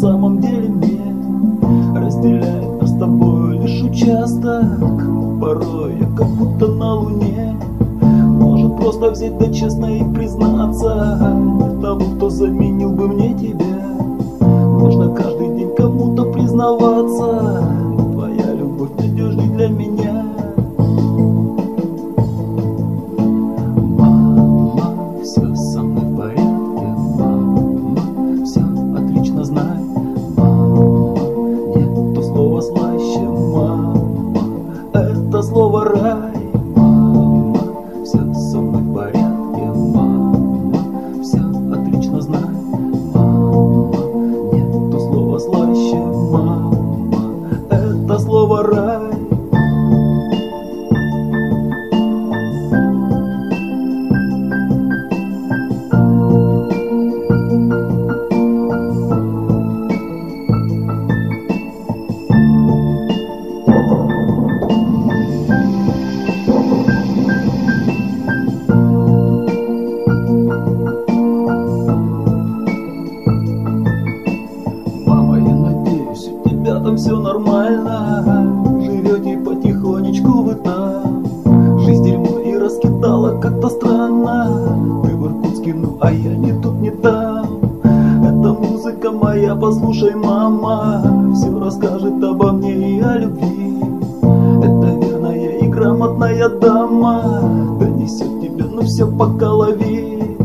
самом деле мне разделяет нас с тобой лишь участок. Порой я как будто на луне. Может просто взять да честно и признаться тому, кто заменил бы мне тебя. Можно каждый день кому-то признаваться, но твоя любовь надежней для меня. Мама, все со мной в порядке. Мама, все отлично знай. Мама, нету слова слаще. Мама, это слово рай. Мама, все со мной в порядке. Мама, все отлично знай. Слаще, мама, это слово рай. Там все нормально, живете потихонечку вы там. Жизнь дерьмо и раскидала как-то странно. Ты в Иркутске, ну а я не тут, не там. Это музыка моя, послушай, мама. Все расскажет обо мне и о любви. Это верная и грамотная дама донесет тебе, ну все по голове.